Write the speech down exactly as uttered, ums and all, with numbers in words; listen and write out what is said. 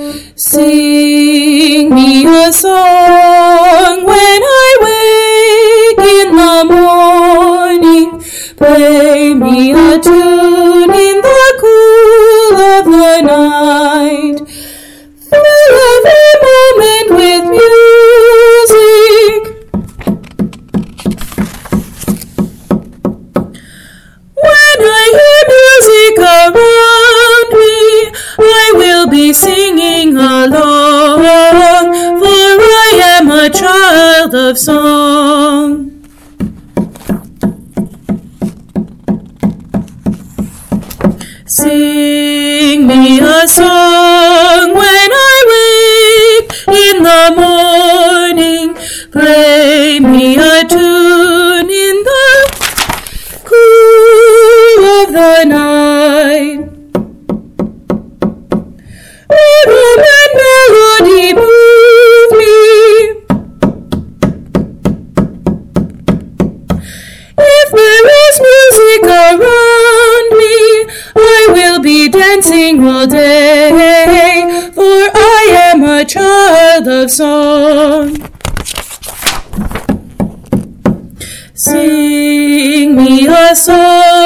Sing me a song when I wake in the morning. Play me a tune in the cool of the night. Fill every moment with music. When I hear music around me, I will be singing along, for I am a child of song. Sing me a song when I wake in the morning. Play me a tune in the cool of the night. Rhythm and melody move me. If there is music around me, I will be dancing all day, for I am a child of song. Sing me a song